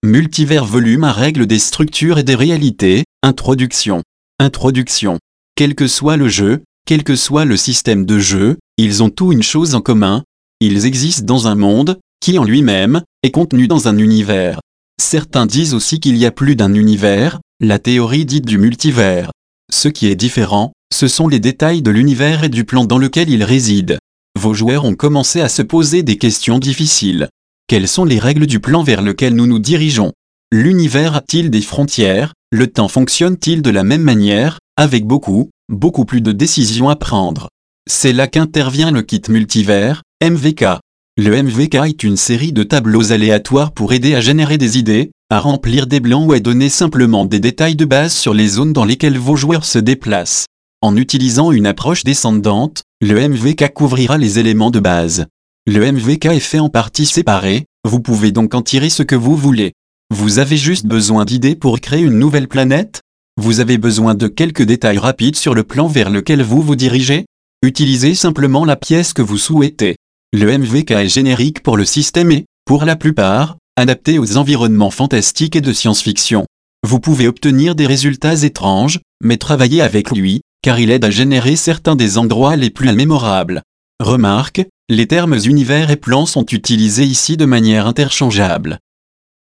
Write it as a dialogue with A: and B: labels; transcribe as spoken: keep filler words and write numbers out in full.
A: Multivers volume un règle des structures et des réalités. Introduction. Introduction. Quel que soit le jeu, quel que soit le système de jeu, ils ont tous une chose en commun. Ils existent dans un monde, qui en lui-même, est contenu dans un univers. Certains disent aussi qu'il y a plus d'un univers, la théorie dite du multivers. Ce qui est différent, ce sont les détails de l'univers et du plan dans lequel il réside. Vos joueurs ont commencé à se poser des questions difficiles. Quelles sont les règles du plan vers lequel nous nous dirigeons? L'univers a-t-il des frontières? Le temps fonctionne-t-il de la même manière, avec beaucoup, beaucoup plus de décisions à prendre? C'est là qu'intervient le kit multivers, M V K. Le M V K est une série de tableaux aléatoires pour aider à générer des idées, à remplir des blancs ou à donner simplement des détails de base sur les zones dans lesquelles vos joueurs se déplacent. En utilisant une approche descendante, le M V K couvrira les éléments de base. Le M V K est fait en parties séparées, vous pouvez donc en tirer ce que vous voulez. Vous avez juste besoin d'idées pour créer une nouvelle planète? Vous avez besoin de quelques détails rapides sur le plan vers lequel vous vous dirigez? Utilisez simplement la pièce que vous souhaitez. Le M V K est générique pour le système et, pour la plupart, adapté aux environnements fantastiques et de science-fiction. Vous pouvez obtenir des résultats étranges, mais travaillez avec lui, car il aide à générer certains des endroits les plus mémorables. Remarque, les termes univers et plan sont utilisés ici de manière interchangeable.